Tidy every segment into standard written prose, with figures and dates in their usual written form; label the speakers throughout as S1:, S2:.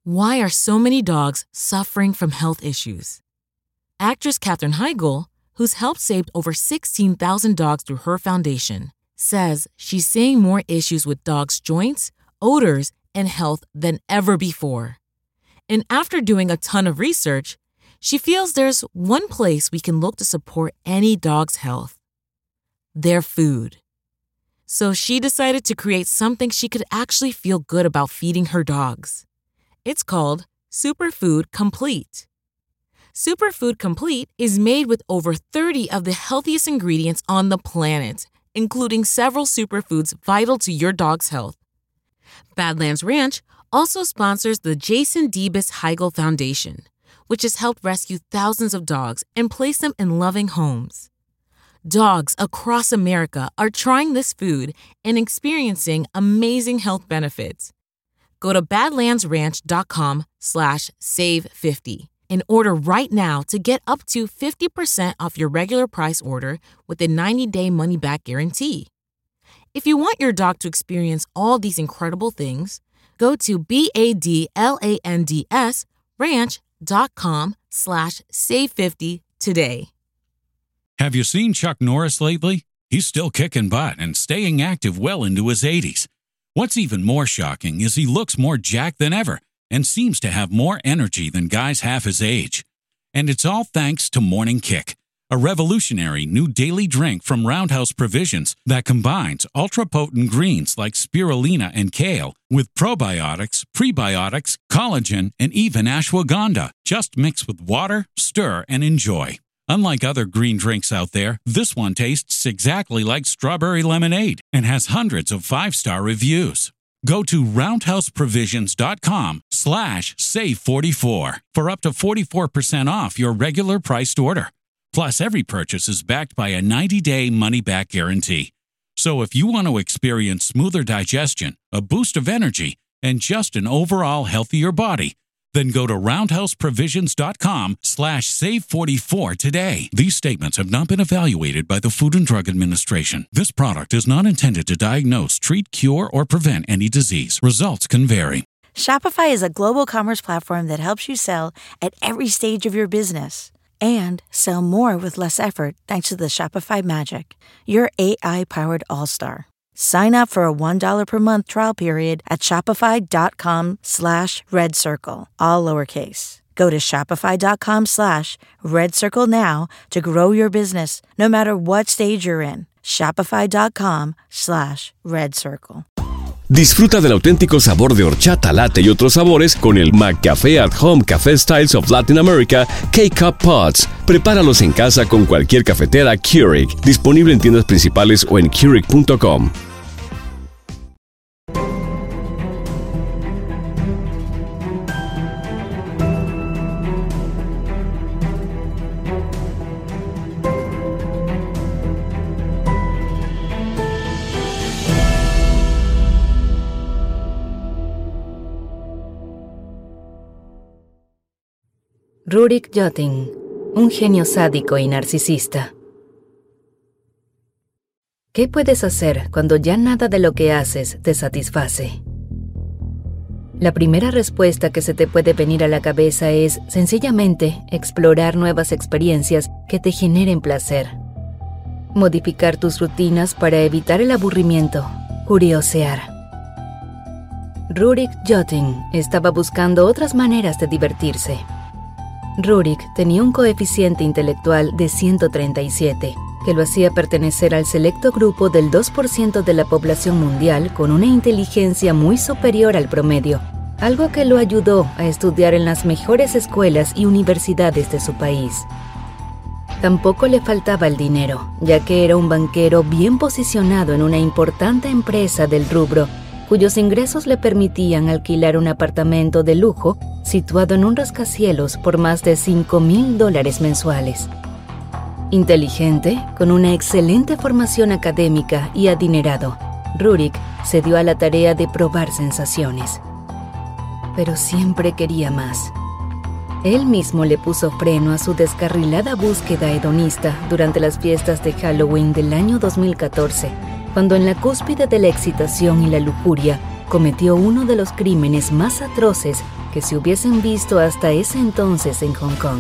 S1: Why are so many dogs suffering from health issues? Actress Katherine Heigl, who's helped save over 16,000 dogs through her foundation, says she's seeing more issues with dogs' joints, odors, and health than ever before. And after doing a ton of research, she feels there's one place we can look to support any dog's health: their food. So she decided to create something she could actually feel good about feeding her dogs. It's called Superfood Complete. Superfood Complete is made with over 30 of the healthiest ingredients on the planet, including several superfoods vital to your dog's health. Badlands Ranch also sponsors the Jason Debus Heigl Foundation, which has helped rescue thousands of dogs and place them in loving homes. Dogs across America are trying this food and experiencing amazing health benefits. Go to badlandsranch.com/save50 and order right now to get up to 50% off your regular price order with a 90-day money-back guarantee. If you want your dog to experience all these incredible things, go to badlandsranch.com/save50 today.
S2: Have you seen Chuck Norris lately? He's still kicking butt and staying active well into his 80s. What's even more shocking is he looks more jacked than ever and seems to have more energy than guys half his age. And it's all thanks to Morning Kick, a revolutionary new daily drink from Roundhouse Provisions that combines ultra-potent greens like spirulina and kale with probiotics, prebiotics, collagen, and even ashwagandha. Just mix with water, stir, and enjoy. Unlike other green drinks out there, this one tastes exactly like strawberry lemonade and has hundreds of 5-star reviews. Go to roundhouseprovisions.com/save44 for up to 44% off your regular priced order. Plus, every purchase is backed by a 90-day money-back guarantee. So if you want to experience smoother digestion, a boost of energy, and just an overall healthier body, then go to roundhouseprovisions.com/save44 today. These statements have not been evaluated by the Food and Drug Administration. This product is not intended to diagnose, treat, cure, or prevent any disease. Results can vary.
S3: Shopify is a global commerce platform that helps you sell at every stage of your business and sell more with less effort thanks to the Shopify Magic, your AI-powered all-star. Sign up for a $1 per month trial period at shopify.com/redcircle, all lowercase. Go to shopify.com/redcircle now to grow your business, no matter what stage you're in. Shopify.com/redcircle.
S4: Disfruta del auténtico sabor de horchata, latte y otros sabores con el McCafé at Home Café Styles of Latin America K-Cup Pods. Prepáralos en casa con cualquier cafetera Keurig. Disponible en tiendas principales o en Keurig.com.
S5: Rurik Jotting, un genio sádico y narcisista. ¿Qué puedes hacer cuando ya nada de lo que haces te satisface? La primera respuesta que se te puede venir a la cabeza es, sencillamente, explorar nuevas experiencias que te generen placer. Modificar tus rutinas para evitar el aburrimiento, curiosear. Rurik Jotting estaba buscando otras maneras de divertirse. Rurik tenía un coeficiente intelectual de 137, que lo hacía pertenecer al selecto grupo del 2% de la población mundial con una inteligencia muy superior al promedio, algo que lo ayudó a estudiar en las mejores escuelas y universidades de su país. Tampoco le faltaba el dinero, ya que era un banquero bien posicionado en una importante empresa del rubro, cuyos ingresos le permitían alquilar un apartamento de lujo situado en un rascacielos por más de $5,000 mensuales. Inteligente, con una excelente formación académica y adinerado, Rurik se dio a la tarea de probar sensaciones. Pero siempre quería más. Él mismo le puso freno a su descarrilada búsqueda hedonista durante las fiestas de Halloween del año 2014, cuando en la cúspide de la excitación y la lujuria cometió uno de los crímenes más atroces que se hubiesen visto hasta ese entonces en Hong Kong.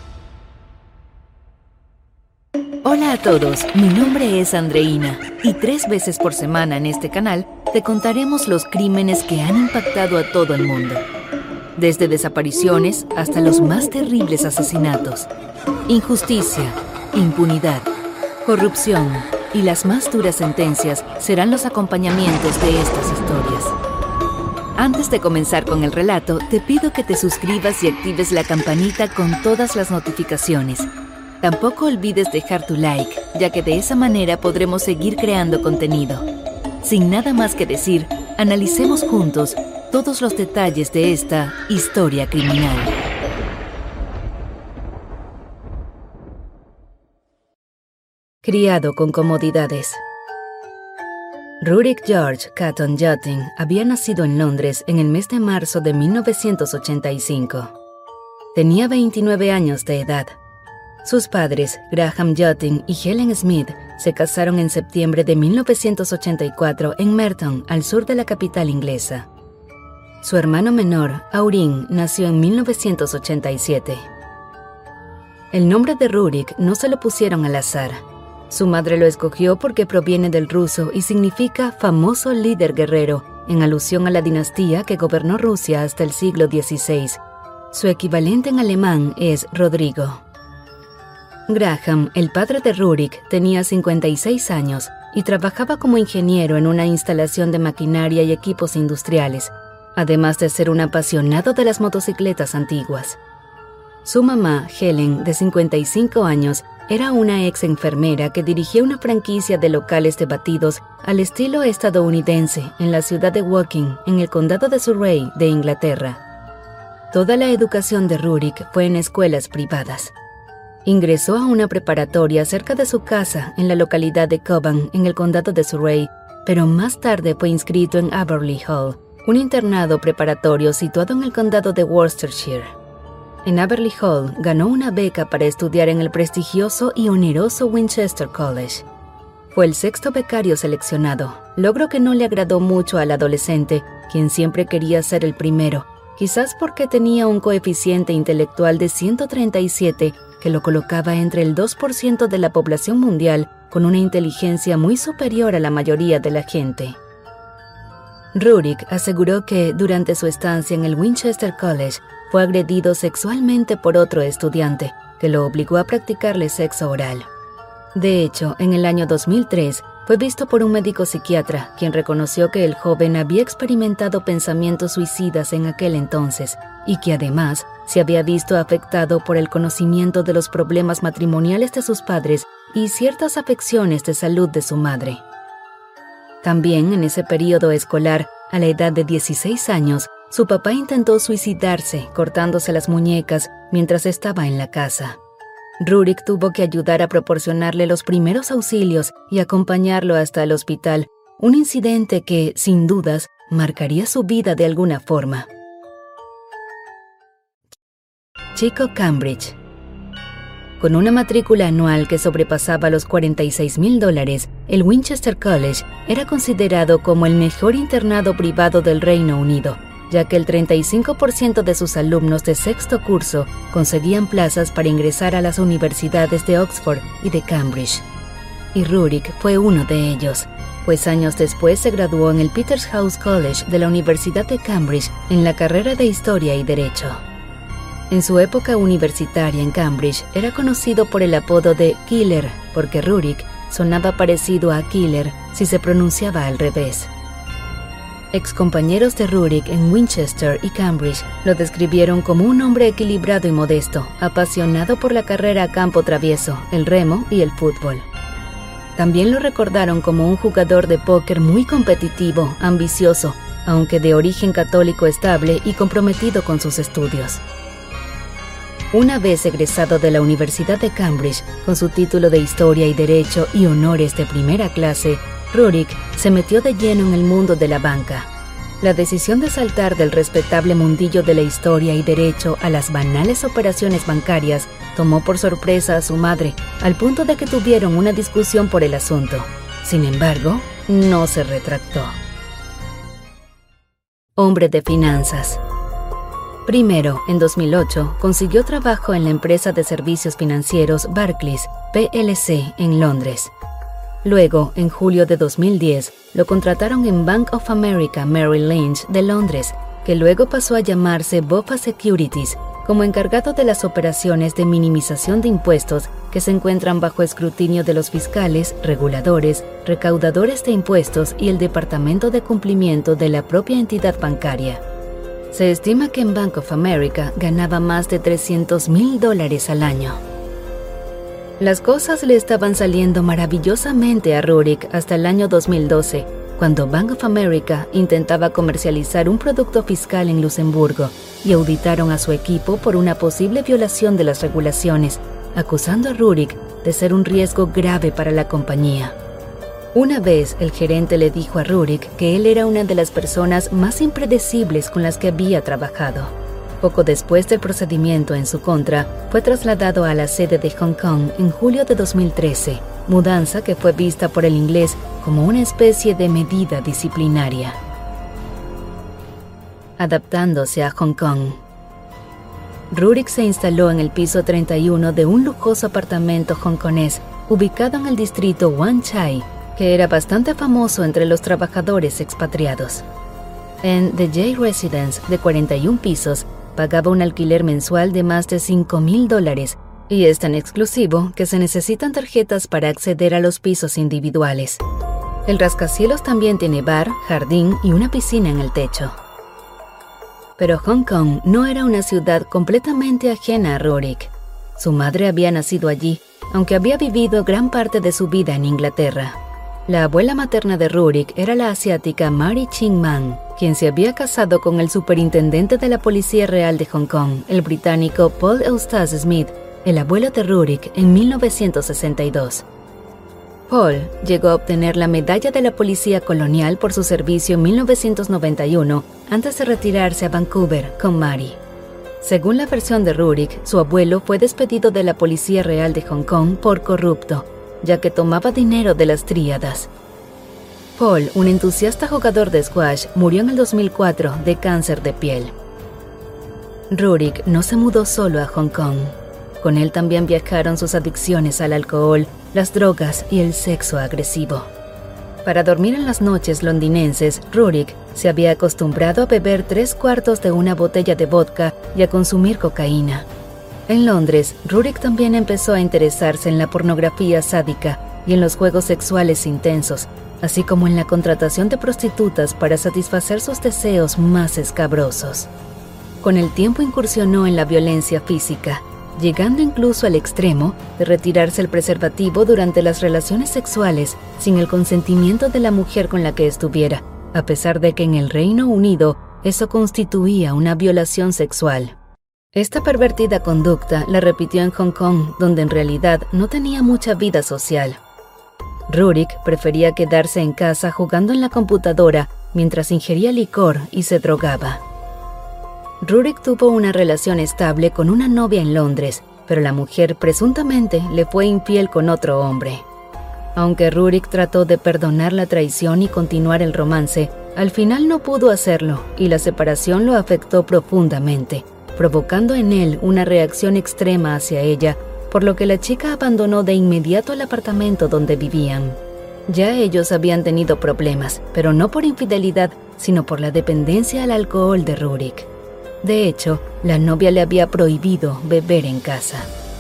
S5: Hola a todos, mi nombre es Andreina y 3 veces por semana en este canal te contaremos los crímenes que han impactado a todo el mundo. Desde desapariciones hasta los más terribles asesinatos. Injusticia, impunidad, corrupción y las más duras sentencias serán los acompañamientos de estas historias. Antes de comenzar con el relato, te pido que te suscribas y actives la campanita con todas las notificaciones. Tampoco olvides dejar tu like, ya que de esa manera podremos seguir creando contenido. Sin nada más que decir, analicemos juntos todos los detalles de esta historia criminal. Criado con comodidades. Rurik George Catton Jotting había nacido en Londres en el mes de marzo de 1985. Tenía 29 años de edad. Sus padres, Graham Jotting y Helen Smith, se casaron en septiembre de 1984 en Merton, al sur de la capital inglesa. Su hermano menor, Aurin, nació en 1987. El nombre de Rurik no se lo pusieron al azar. Su madre lo escogió porque proviene del ruso y significa famoso líder guerrero, en alusión a la dinastía que gobernó Rusia hasta el siglo XVI. Su equivalente en alemán es Rodrigo. Graham, el padre de Rurik, tenía 56 años y trabajaba como ingeniero en una instalación de maquinaria y equipos industriales, además de ser un apasionado de las motocicletas antiguas. Su mamá, Helen, de 55 años, era una ex enfermera que dirigía una franquicia de locales de batidos al estilo estadounidense en la ciudad de Woking, en el condado de Surrey, de Inglaterra. Toda la educación de Rurik fue en escuelas privadas. Ingresó a una preparatoria cerca de su casa en la localidad de Cobham, en el condado de Surrey, pero más tarde fue inscrito en Aberley Hall, un internado preparatorio situado en el condado de Worcestershire. En Aberley Hall ganó una beca para estudiar en el prestigioso y oneroso Winchester College. Fue el 6º becario seleccionado, logro que no le agradó mucho al adolescente, quien siempre quería ser el primero, quizás porque tenía un coeficiente intelectual de 137 que lo colocaba entre el 2% de la población mundial con una inteligencia muy superior a la mayoría de la gente. Rurik aseguró que, durante su estancia en el Winchester College, fue agredido sexualmente por otro estudiante, que lo obligó a practicarle sexo oral. De hecho, en el año 2003, fue visto por un médico psiquiatra, quien reconoció que el joven había experimentado pensamientos suicidas en aquel entonces, y que además se había visto afectado por el conocimiento de los problemas matrimoniales de sus padres y ciertas afecciones de salud de su madre. También en ese periodo escolar, a la edad de 16 años, su papá intentó suicidarse cortándose las muñecas mientras estaba en la casa. Rurik tuvo que ayudar a proporcionarle los primeros auxilios y acompañarlo hasta el hospital, un incidente que, sin dudas, marcaría su vida de alguna forma. Chico Cambridge. Con una matrícula anual que sobrepasaba los $46,000, el Winchester College era considerado como el mejor internado privado del Reino Unido, ya que el 35% de sus alumnos de 6º curso conseguían plazas para ingresar a las universidades de Oxford y de Cambridge. Y Rurik fue uno de ellos, pues años después se graduó en el Peterhouse College de la Universidad de Cambridge en la carrera de Historia y Derecho. En su época universitaria en Cambridge era conocido por el apodo de Killer, porque Rurik sonaba parecido a Killer si se pronunciaba al revés. Excompañeros de Rurik en Winchester y Cambridge lo describieron como un hombre equilibrado y modesto, apasionado por la carrera a campo travieso, el remo y el fútbol. También lo recordaron como un jugador de póker muy competitivo, ambicioso, aunque de origen católico estable y comprometido con sus estudios. Una vez egresado de la Universidad de Cambridge, con su título de Historia y Derecho y honores de primera clase, Rurik se metió de lleno en el mundo de la banca. La decisión de saltar del respetable mundillo de la historia y derecho a las banales operaciones bancarias tomó por sorpresa a su madre, al punto de que tuvieron una discusión por el asunto. Sin embargo, no se retractó. Hombre de finanzas. Primero, en 2008, consiguió trabajo en la empresa de servicios financieros Barclays, PLC, en Londres. Luego, en julio de 2010, lo contrataron en Bank of America Merrill Lynch de Londres, que luego pasó a llamarse BofA Securities, como encargado de las operaciones de minimización de impuestos que se encuentran bajo escrutinio de los fiscales, reguladores, recaudadores de impuestos y el Departamento de Cumplimiento de la propia entidad bancaria. Se estima que en Bank of America ganaba más de $300,000 al año. Las cosas le estaban saliendo maravillosamente a Rurik hasta el año 2012, cuando Bank of America intentaba comercializar un producto fiscal en Luxemburgo y auditaron a su equipo por una posible violación de las regulaciones, acusando a Rurik de ser un riesgo grave para la compañía. Una vez el gerente le dijo a Rurik que él era una de las personas más impredecibles con las que había trabajado. Poco después del procedimiento en su contra, fue trasladado a la sede de Hong Kong en julio de 2013, mudanza que fue vista por el inglés como una especie de medida disciplinaria. Adaptándose a Hong Kong. Rurik se instaló en el piso 31 de un lujoso apartamento hongkonés ubicado en el distrito Wan Chai, que era bastante famoso entre los trabajadores expatriados. En The J Residence, de 41 pisos, pagaba un alquiler mensual de más de $5,000 y es tan exclusivo que se necesitan tarjetas para acceder a los pisos individuales. El rascacielos también tiene bar, jardín y una piscina en el techo. Pero Hong Kong no era una ciudad completamente ajena a Rurik. Su madre había nacido allí, aunque había vivido gran parte de su vida en Inglaterra. La abuela materna de Rurik era la asiática Mary Ching Man, quien se había casado con el superintendente de la Policía Real de Hong Kong, el británico Paul Eustace Smith, el abuelo de Rurik, en 1962. Paul llegó a obtener la Medalla de la Policía Colonial por su servicio en 1991, antes de retirarse a Vancouver con Mary. Según la versión de Rurik, su abuelo fue despedido de la Policía Real de Hong Kong por corrupto, ya que tomaba dinero de las tríadas. Paul, un entusiasta jugador de squash, murió en el 2004 de cáncer de piel. Rurik no se mudó solo a Hong Kong. Con él también viajaron sus adicciones al alcohol, las drogas y el sexo agresivo. Para dormir en las noches londinenses, Rurik se había acostumbrado a beber 3/4 de una botella de vodka y a consumir cocaína. En Londres, Rurik también empezó a interesarse en la pornografía sádica y en los juegos sexuales intensos, así como en la contratación de prostitutas para satisfacer sus deseos más escabrosos. Con el tiempo incursionó en la violencia física, llegando incluso al extremo de retirarse el preservativo durante las relaciones sexuales sin el consentimiento de la mujer con la que estuviera, a pesar de que en el Reino Unido eso constituía una violación sexual. Esta pervertida conducta la repitió en Hong Kong, donde en realidad no tenía mucha vida social. Rurik prefería quedarse en casa jugando en la computadora mientras ingería licor y se drogaba. Rurik tuvo una relación estable con una novia en Londres, pero la mujer presuntamente le fue infiel con otro hombre. Aunque Rurik trató de perdonar la traición y continuar el romance, al final no pudo hacerlo y la separación lo afectó profundamente, provocando en él una reacción extrema hacia ella, por lo que la chica abandonó de inmediato el apartamento donde vivían. Ya ellos habían tenido problemas, pero no por infidelidad, sino por la dependencia al alcohol de Rurik. De hecho, la novia le había prohibido beber en casa.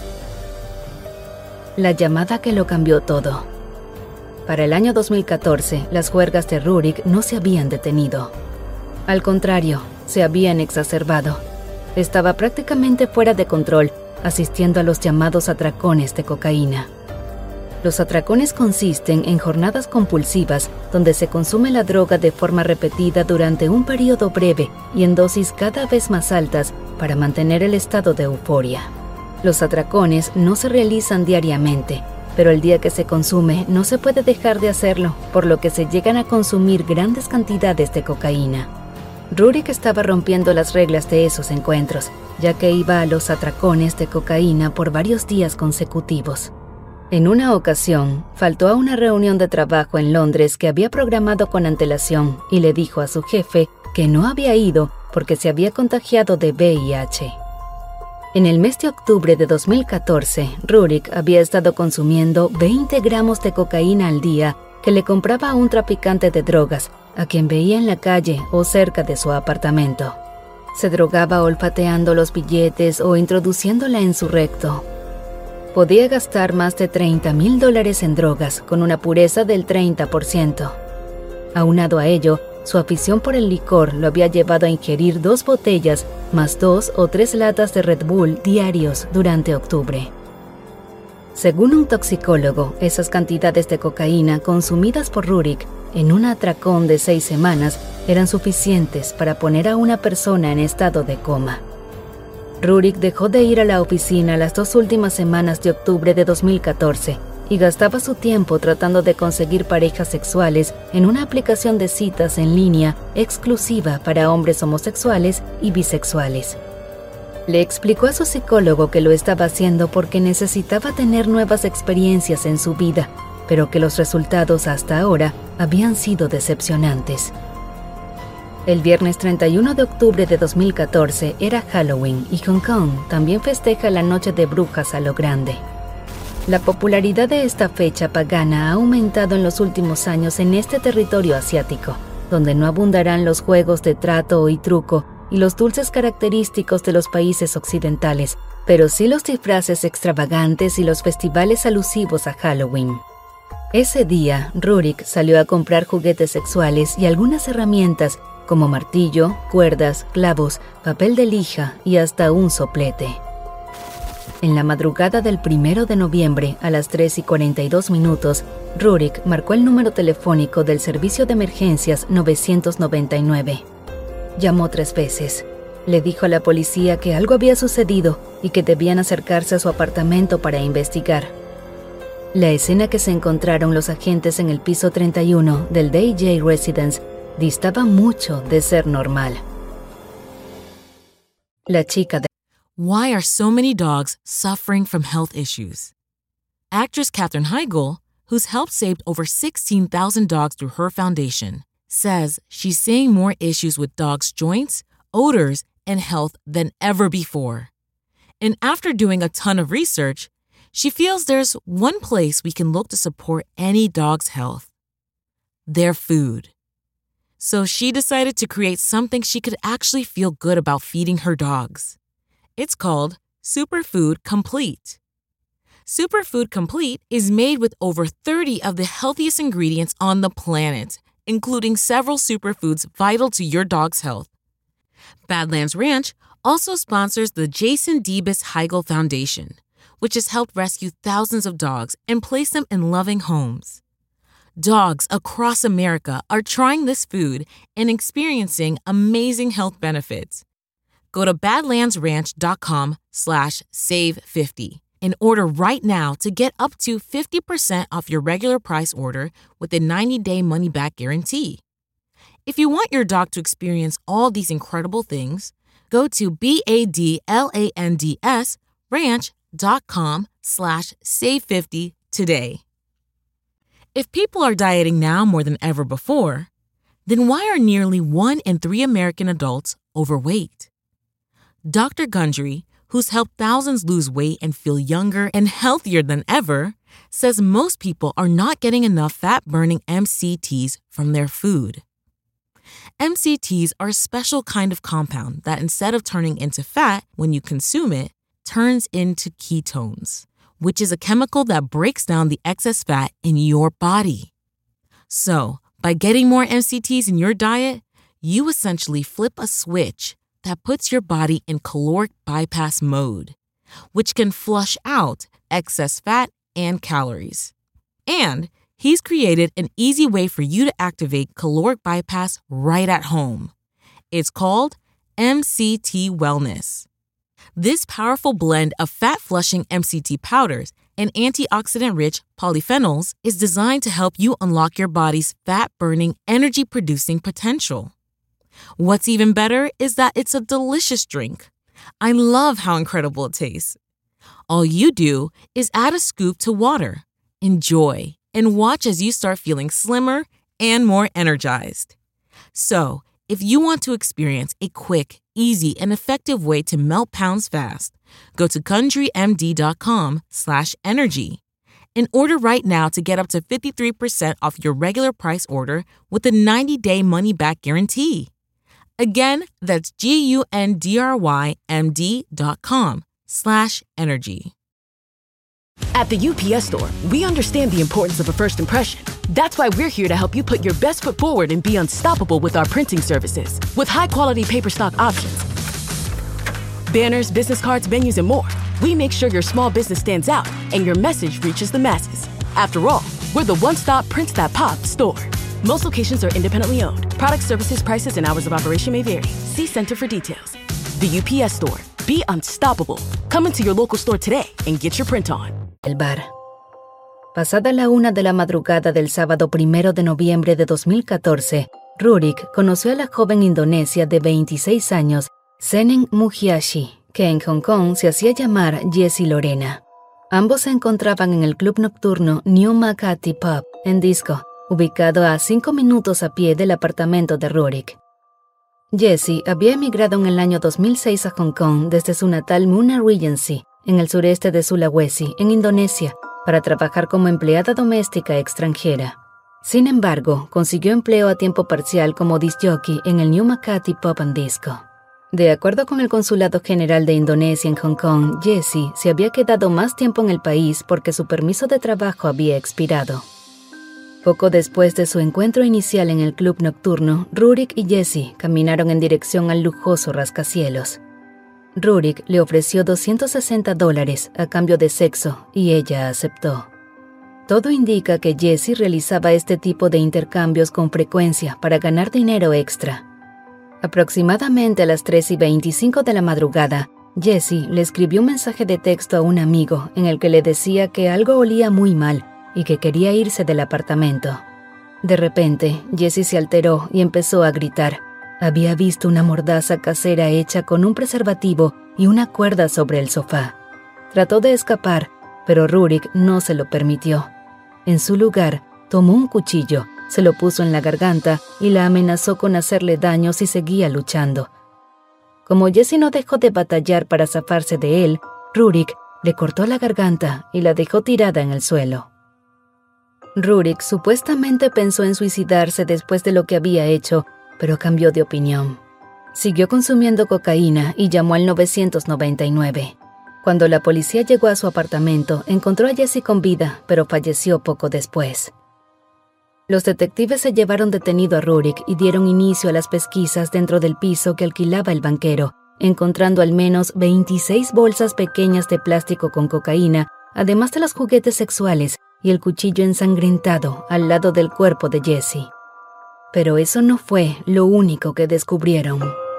S5: La llamada que lo cambió todo. Para el año 2014, las juergas de Rurik no se habían detenido. Al contrario, se habían exacerbado. Estaba prácticamente fuera de control, asistiendo a los llamados atracones de cocaína. Los atracones consisten en jornadas compulsivas donde se consume la droga de forma repetida durante un periodo breve y en dosis cada vez más altas para mantener el estado de euforia. Los atracones no se realizan diariamente, pero el día que se consume no se puede dejar de hacerlo, por lo que se llegan a consumir grandes cantidades de cocaína. Rurik estaba rompiendo las reglas de esos encuentros, ya que iba a los atracones de cocaína por varios días consecutivos. En una ocasión, faltó a una reunión de trabajo en Londres que había programado con antelación y le dijo a su jefe que no había ido porque se había contagiado de VIH. En el mes de octubre de 2014, Rurik había estado consumiendo 20 gramos de cocaína al día que le compraba a un traficante de drogas, a quien veía en la calle o cerca de su apartamento. Se drogaba olfateando los billetes o introduciéndola en su recto. Podía gastar más de $30,000 en drogas con una pureza del 30%. Aunado a ello, su afición por el licor lo había llevado a ingerir 2 botellas más 2 o 3 latas de Red Bull diarios durante octubre. Según un toxicólogo, esas cantidades de cocaína consumidas por Rurik en un atracón de 6 semanas eran suficientes para poner a una persona en estado de coma. Rurik dejó de ir a la oficina las 2 últimas semanas de octubre de 2014 y gastaba su tiempo tratando de conseguir parejas sexuales en una aplicación de citas en línea exclusiva para hombres homosexuales y bisexuales. Le explicó a su psicólogo que lo estaba haciendo porque necesitaba tener nuevas experiencias en su vida, pero que los resultados hasta ahora habían sido decepcionantes. El viernes 31 de octubre de 2014 era Halloween y Hong Kong también festeja la Noche de Brujas a lo grande. La popularidad de esta fecha pagana ha aumentado en los últimos años en este territorio asiático, donde no abundarán los juegos de trato y truco y los dulces característicos de los países occidentales, pero sí los disfraces extravagantes y los festivales alusivos a Halloween. Ese día, Rurik salió a comprar juguetes sexuales y algunas herramientas como martillo, cuerdas, clavos, papel de lija y hasta un soplete. En la madrugada del 1 de noviembre, a las 3:42, Rurik marcó el número telefónico del servicio de emergencias 999. Llamó 3 veces. Le dijo a la policía que algo había sucedido y que debían acercarse a su apartamento para investigar. La escena que se encontraron los agentes en el piso 31 del DJ Residence distaba mucho de ser normal. La chica de
S1: Why are so many dogs suffering from health issues? Actress Katherine Heigl, who's helped save over 16,000 dogs through her foundation, says she's seeing more issues with dogs' joints, odors, and health than ever before. And after doing a ton of research, she feels there's one place we can look to support any dog's health: their food. So she decided to create something she could actually feel good about feeding her dogs. It's called Superfood Complete. Superfood Complete is made with over 30 of the healthiest ingredients on the planet, including several superfoods vital to your dog's health. Badlands Ranch also sponsors the Jason Debus Heigl Foundation, which has helped rescue thousands of dogs and place them in loving homes. Dogs across America are trying this food and experiencing amazing health benefits. Go to badlandsranch.com/save50 and order right now to get up to 50% off your regular price order with a 90-day money-back guarantee. If you want your dog to experience all these incredible things, go to badlandsranch.com/save50 today. If people are dieting now more than ever before, then why are nearly 1 in 3 American adults overweight? Dr. Gundry, who's helped thousands lose weight and feel younger and healthier than ever, says most people are not getting enough fat-burning MCTs from their food. MCTs are a special kind of compound that, instead of turning into fat when you consume it, turns into ketones, which is a chemical that breaks down the excess fat in your body. So, by getting more MCTs in your diet, you essentially flip a switch that puts your body in caloric bypass mode, which can flush out excess fat and calories. And he's created an easy way for you to activate caloric bypass right at home. It's called MCT Wellness. This powerful blend of fat-flushing MCT powders and antioxidant-rich polyphenols is designed to help you unlock your body's fat-burning, energy-producing potential. What's even better is that it's a delicious drink. I love how incredible it tastes. All you do is add a scoop to water, enjoy, and watch as you start feeling slimmer and more energized. So, If you want to experience a quick, easy, and effective way to melt pounds fast, go to CountryMD.com/energy and order right now to get up to 53% off your regular price order with a 90-day money-back guarantee. Again, that's GUNDRYMD.com/energy.
S6: At the UPS Store, we understand the importance of a first impression. That's why we're here to help you put your best foot forward and be unstoppable with our printing services. With high-quality paper stock options, banners, business cards, menus, and more, we make sure your small business stands out and your message reaches the masses. After all, we're the one-stop prints that pop store. Most locations are independently owned. Products, services, prices, and hours of operation may vary. See Center for details. The UPS Store. Be unstoppable. Come into your local store today and get your print on.
S5: El bar. Pasada la 1 de la madrugada del sábado 1 de noviembre de 2014, Rurik conoció a la joven indonesia de 26 años, Seneng Muhyiddin, que en Hong Kong se hacía llamar Jessie Lorena. Ambos se encontraban en el club nocturno New Makati Pub en Disco, ubicado a 5 minutos a pie del apartamento de Rurik. Jessie había emigrado en el año 2006 a Hong Kong desde su natal Muna Regency, en el sureste de Sulawesi, en Indonesia, para trabajar como empleada doméstica extranjera. Sin embargo, consiguió empleo a tiempo parcial como disc jockey en el New Makati Pub and Disco. De acuerdo con el Consulado General de Indonesia en Hong Kong, Jessie se había quedado más tiempo en el país porque su permiso de trabajo había expirado. Poco después de su encuentro inicial en el club nocturno, Rurik y Jessie caminaron en dirección al lujoso rascacielos. Rurik le ofreció $260 a cambio de sexo y ella aceptó. Todo indica que Jessie realizaba este tipo de intercambios con frecuencia para ganar dinero extra. Aproximadamente a las 3:25 de la madrugada, Jessie le escribió un mensaje de texto a un amigo en el que le decía que algo olía muy mal y que quería irse del apartamento. De repente, Jessie se alteró y empezó a gritar. Había visto una mordaza casera hecha con un preservativo y una cuerda sobre el sofá. Trató de escapar, pero Rurik no se lo permitió. En su lugar, tomó un cuchillo, se lo puso en la garganta y la amenazó con hacerle daño si seguía luchando. Como Jessie no dejó de batallar para zafarse de él, Rurik le cortó la garganta y la dejó tirada en el suelo. Rurik supuestamente pensó en suicidarse después de lo que había hecho, pero cambió de opinión. Siguió consumiendo cocaína y llamó al 999. Cuando la policía llegó a su apartamento, encontró a Jessie con vida, pero falleció poco después. Los detectives se llevaron detenido a Rurik y dieron inicio a las pesquisas dentro del piso que alquilaba el banquero, encontrando al menos 26 bolsas pequeñas de plástico con cocaína, además de los juguetes sexuales y el cuchillo ensangrentado al lado del cuerpo de Jessie. Pero eso no fue lo único que descubrieron.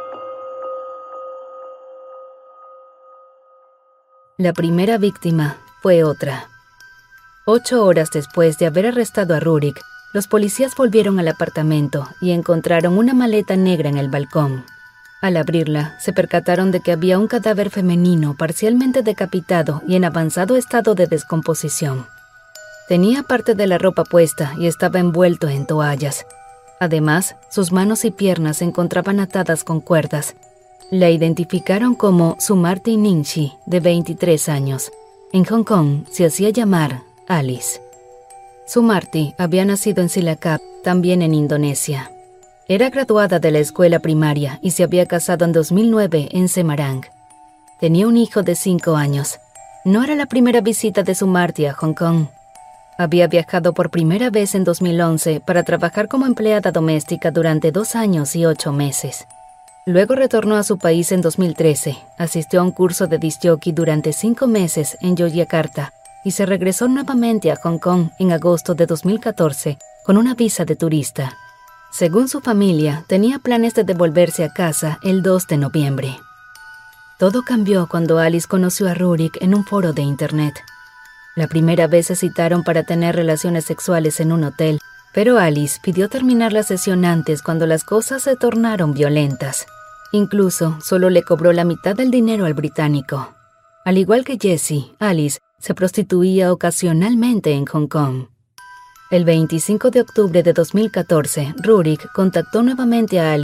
S5: La primera víctima fue otra. 8 horas después de haber arrestado a Rurik, los policías volvieron al apartamento y encontraron una maleta negra en el balcón. Al abrirla, se percataron de que había un cadáver femenino parcialmente decapitado y en avanzado estado de descomposición. Tenía parte de la ropa puesta y estaba envuelto en toallas. Además, sus manos y piernas se encontraban atadas con cuerdas. La identificaron como Sumarti Ningsi, de 23 años. En Hong Kong se hacía llamar Alice. Sumarti había nacido en Cilacap, también en Indonesia. Era graduada de la escuela primaria y se había casado en 2009 en Semarang. Tenía un hijo de 5 años. No era la primera visita de Sumarti a Hong Kong. Había viajado por primera vez en 2011 para trabajar como empleada doméstica durante 2 años y 8 meses. Luego retornó a su país en 2013, asistió a un curso de disc jockey durante 5 meses en Yogyakarta y se regresó nuevamente a Hong Kong en agosto de 2014 con una visa de turista. Según su familia, tenía planes de devolverse a casa el 2 de noviembre. Todo cambió cuando Alice conoció a Rurik en un foro de internet. La primera vez se citaron para tener relaciones sexuales en un hotel, pero Alice pidió terminar la sesión antes cuando las cosas se tornaron violentas. Incluso solo le cobró la mitad del dinero al británico. Al igual que Jessie, Alice se prostituía ocasionalmente en Hong Kong. El 25 de octubre de 2014, Rurik contactó nuevamente a Alice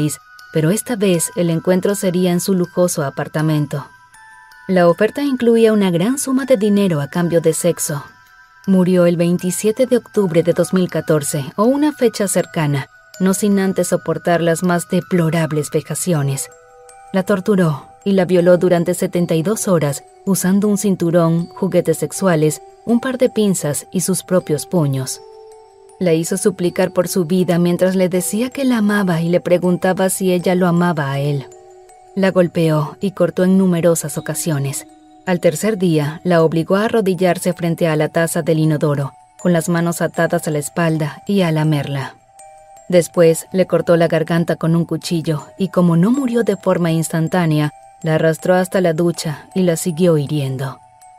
S5: pero esta vez el encuentro sería en su lujoso apartamento. La oferta incluía una gran suma de dinero a cambio de sexo. Murió el 27 de octubre de 2014, o una fecha cercana, no sin antes soportar las más deplorables vejaciones. La torturó y la violó durante 72 horas usando un cinturón, juguetes sexuales, un par de pinzas y sus propios puños. La hizo suplicar por su vida mientras le decía que la amaba y le preguntaba si ella lo amaba a él. La golpeó y cortó en numerosas ocasiones. Al tercer día, la obligó a arrodillarse frente a la taza del inodoro, con las manos atadas a la espalda y a lamerla. Después, le cortó la garganta con un cuchillo y, como no murió de forma instantánea, la arrastró hasta la ducha y la siguió hiriendo.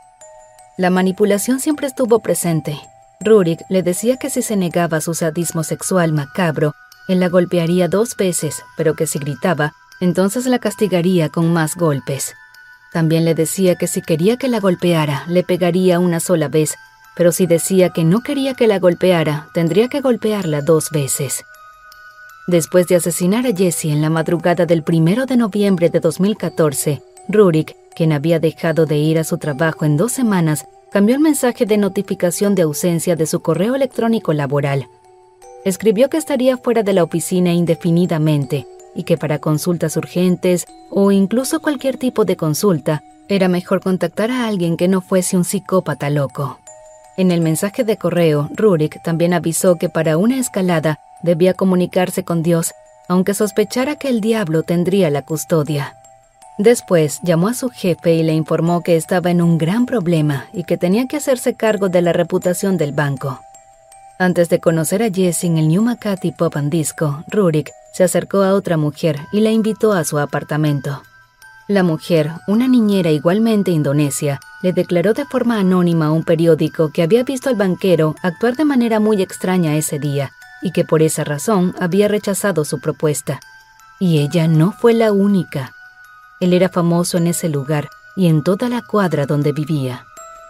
S5: La manipulación siempre estuvo presente. Rurik le decía que si se negaba a su sadismo sexual macabro, él la golpearía 2 veces, pero que si gritaba, entonces la castigaría con más golpes. También le decía que si quería que la golpeara, le pegaría una sola vez, pero si decía que no quería que la golpeara, tendría que golpearla 2 veces. Después de asesinar a Jesse en la madrugada del 1 de noviembre de 2014, Rurik, quien había dejado de ir a su trabajo en 2 semanas, cambió el mensaje de notificación de ausencia de su correo electrónico laboral. Escribió que estaría fuera de la oficina indefinidamente y que para consultas urgentes o incluso cualquier tipo de consulta, era mejor contactar a alguien que no fuese un psicópata loco. En el mensaje de correo, Rurik también avisó que para una escalada debía comunicarse con Dios, aunque sospechara que el diablo tendría la custodia. Después llamó a su jefe y le informó que estaba en un gran problema y que tenía que hacerse cargo de la reputación del banco. Antes de conocer a Jesse en el New Makati Pub and Disco, Rurik se acercó a otra mujer y la invitó a su apartamento. La mujer, una niñera igualmente indonesia, le declaró de forma anónima a un periódico que había visto al banquero actuar de manera muy extraña ese día y que por esa razón había rechazado su propuesta. Y ella no fue la única. Él era famoso en ese lugar y en toda la cuadra donde vivía.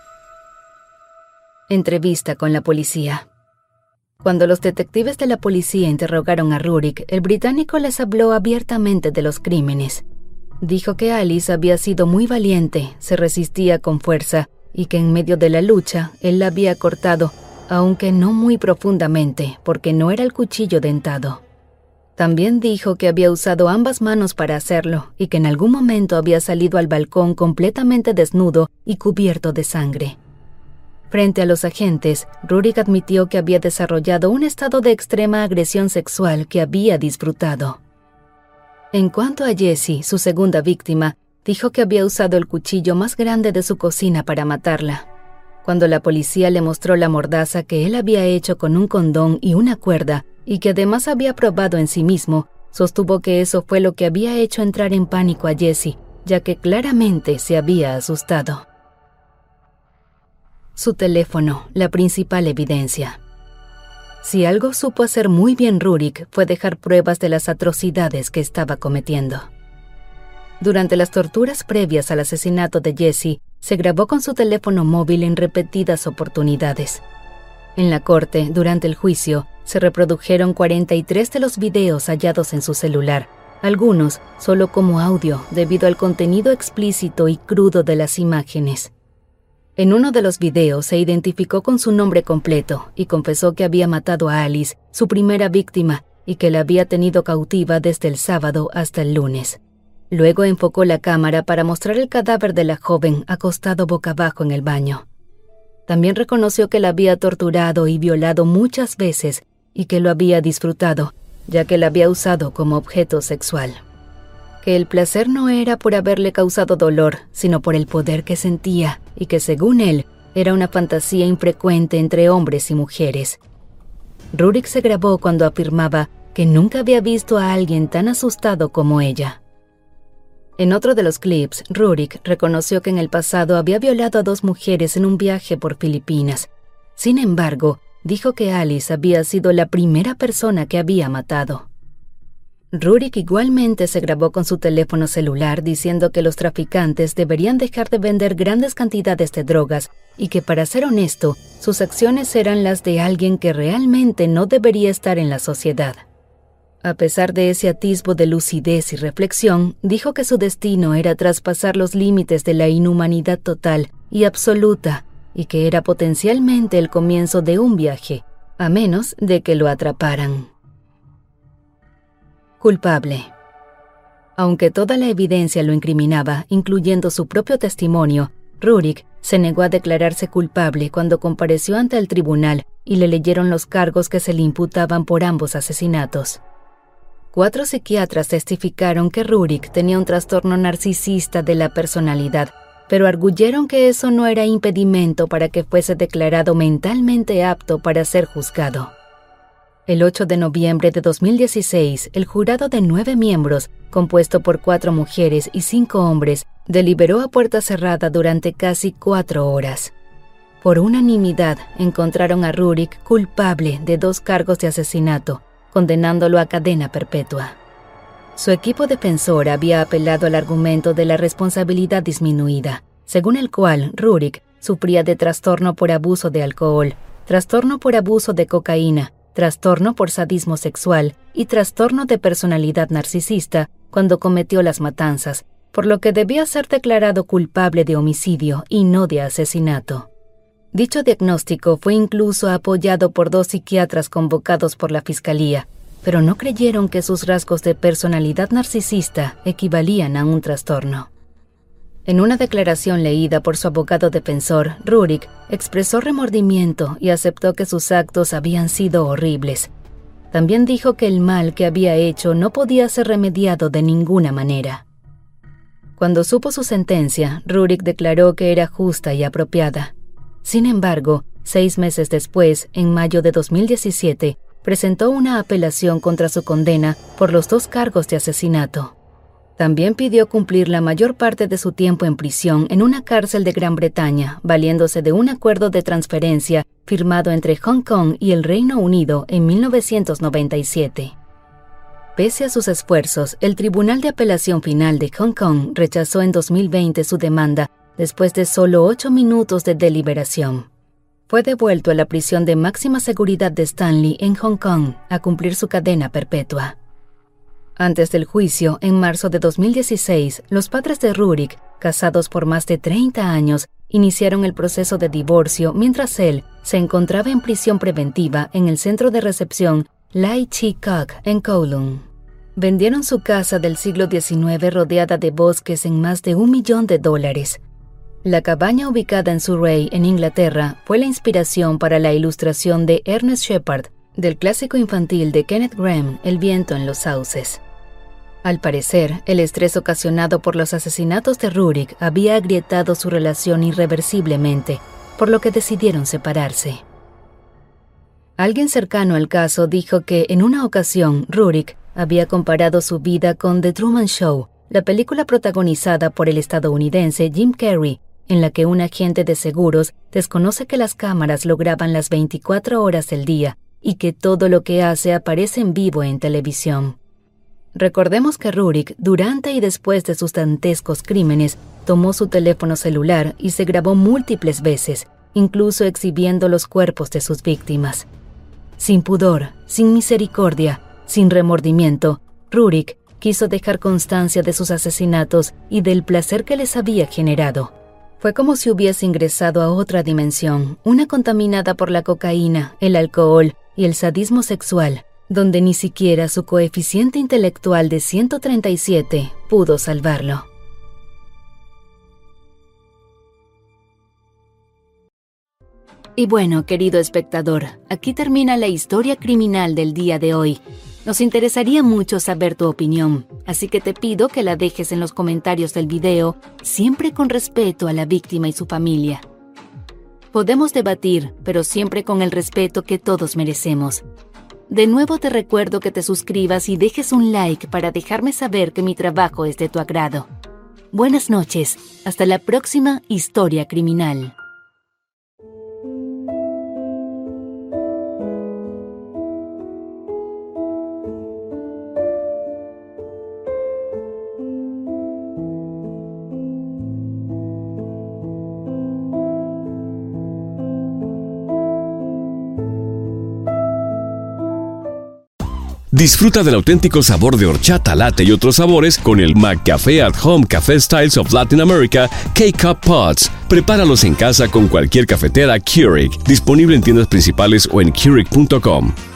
S5: Entrevista con la policía. Cuando los detectives de la policía interrogaron a Rurik, el británico les habló abiertamente de los crímenes. Dijo que Alice había sido muy valiente, se resistía con fuerza y que en medio de la lucha él la había cortado, aunque no muy profundamente, porque no era el cuchillo dentado. También dijo que había usado ambas manos para hacerlo y que en algún momento había salido al balcón completamente desnudo y cubierto de sangre. Frente a los agentes, Rurik admitió que había desarrollado un estado de extrema agresión sexual que había disfrutado. En cuanto a Jessie, su segunda víctima, dijo que había usado el cuchillo más grande de su cocina para matarla. Cuando la policía le mostró la mordaza que él había hecho con un condón y una cuerda, y que además había probado en sí mismo, sostuvo que eso fue lo que había hecho entrar en pánico a Jessie, ya que claramente se había asustado. Su teléfono, la principal evidencia. Si algo supo hacer muy bien Rurik fue dejar pruebas de las atrocidades que estaba cometiendo. Durante las torturas previas al asesinato de Jessie, se grabó con su teléfono móvil en repetidas oportunidades. En la corte, durante el juicio, se reprodujeron 43 de los videos hallados en su celular, algunos solo como audio debido al contenido explícito y crudo de las imágenes. En uno de los videos se identificó con su nombre completo y confesó que había matado a Alice, su primera víctima, y que la había tenido cautiva desde el sábado hasta el lunes. Luego enfocó la cámara para mostrar el cadáver de la joven acostado boca abajo en el baño. También reconoció que la había torturado y violado muchas veces y que lo había disfrutado, ya que la había usado como objeto sexual. Que el placer no era por haberle causado dolor, sino por el poder que sentía y que, según él, era una fantasía infrecuente entre hombres y mujeres. Rurik se grabó cuando afirmaba que nunca había visto a alguien tan asustado como ella. En otro de los clips, Rurik reconoció que en el pasado había violado a 2 mujeres en un viaje por Filipinas. Sin embargo, dijo que Alice había sido la primera persona que había matado. Rurik igualmente se grabó con su teléfono celular diciendo que los traficantes deberían dejar de vender grandes cantidades de drogas y que, para ser honesto, sus acciones eran las de alguien que realmente no debería estar en la sociedad. A pesar de ese atisbo de lucidez y reflexión, dijo que su destino era traspasar los límites de la inhumanidad total y absoluta, y que era potencialmente el comienzo de un viaje, a menos de que lo atraparan. Culpable. Aunque toda la evidencia lo incriminaba, incluyendo su propio testimonio, Rurik se negó a declararse culpable cuando compareció ante el tribunal y le leyeron los cargos que se le imputaban por ambos asesinatos. 4 psiquiatras testificaron que Rurik tenía un trastorno narcisista de la personalidad, pero arguyeron que eso no era impedimento para que fuese declarado mentalmente apto para ser juzgado. El 8 de noviembre de 2016, el jurado de 9 miembros, compuesto por 4 mujeres y 5 hombres, deliberó a puerta cerrada durante casi 4 horas. Por unanimidad, encontraron a Rurik culpable de 2 cargos de asesinato, condenándolo a cadena perpetua. Su equipo defensor había apelado al argumento de la responsabilidad disminuida, según el cual Rurik sufría de trastorno por abuso de alcohol, trastorno por abuso de cocaína, trastorno por sadismo sexual y trastorno de personalidad narcisista cuando cometió las matanzas, por lo que debía ser declarado culpable de homicidio y no de asesinato. Dicho diagnóstico fue incluso apoyado por 2 psiquiatras convocados por la fiscalía, pero no creyeron que sus rasgos de personalidad narcisista equivalían a un trastorno. En una declaración leída por su abogado defensor, Rurik expresó remordimiento y aceptó que sus actos habían sido horribles. También dijo que el mal que había hecho no podía ser remediado de ninguna manera. Cuando supo su sentencia, Rurik declaró que era justa y apropiada. Sin embargo, 6 meses después, en mayo de 2017, presentó una apelación contra su condena por los 2 cargos de asesinato. También pidió cumplir la mayor parte de su tiempo en prisión en una cárcel de Gran Bretaña, valiéndose de un acuerdo de transferencia firmado entre Hong Kong y el Reino Unido en 1997. Pese a sus esfuerzos, el Tribunal de Apelación Final de Hong Kong rechazó en 2020 su demanda después de solo 8 minutos de deliberación. Fue devuelto a la prisión de máxima seguridad de Stanley en Hong Kong a cumplir su cadena perpetua. Antes del juicio, en marzo de 2016, los padres de Rurik, casados por más de 30 años, iniciaron el proceso de divorcio mientras él se encontraba en prisión preventiva en el centro de recepción Lai Chi Kok en Kowloon. Vendieron su casa del siglo XIX rodeada de bosques en más de $1 millón. La cabaña ubicada en Surrey, en Inglaterra, fue la inspiración para la ilustración de Ernest Shepard del clásico infantil de Kenneth Grahame, El viento en los sauces. Al parecer, el estrés ocasionado por los asesinatos de Rurik había agrietado su relación irreversiblemente, por lo que decidieron separarse. Alguien cercano al caso dijo que en una ocasión Rurik había comparado su vida con The Truman Show, la película protagonizada por el estadounidense Jim Carrey, en la que un agente de seguros desconoce que las cámaras lo graban las 24 horas del día y que todo lo que hace aparece en vivo en televisión. Recordemos que Rurik, durante y después de sus dantescos crímenes, tomó su teléfono celular y se grabó múltiples veces, incluso exhibiendo los cuerpos de sus víctimas. Sin pudor, sin misericordia, sin remordimiento, Rurik quiso dejar constancia de sus asesinatos y del placer que les había generado. Fue como si hubiese ingresado a otra dimensión, una contaminada por la cocaína, el alcohol y el sadismo sexual, donde ni siquiera su coeficiente intelectual de 137 pudo salvarlo. Y bueno, querido espectador, aquí termina la historia criminal del día de hoy. Nos interesaría mucho saber tu opinión, así que te pido que la dejes en los comentarios del video, siempre con respeto a la víctima y su familia. Podemos debatir, pero siempre con el respeto que todos merecemos. De nuevo te recuerdo que te suscribas y dejes un like para dejarme saber que mi trabajo es de tu agrado. Buenas noches, hasta la próxima historia criminal.
S4: Disfruta del auténtico sabor de horchata, latte y otros sabores con el McCafé at Home Café Styles of Latin America K-Cup Pods. Prepáralos en casa con cualquier cafetera Keurig. Disponible en tiendas principales o en Keurig.com.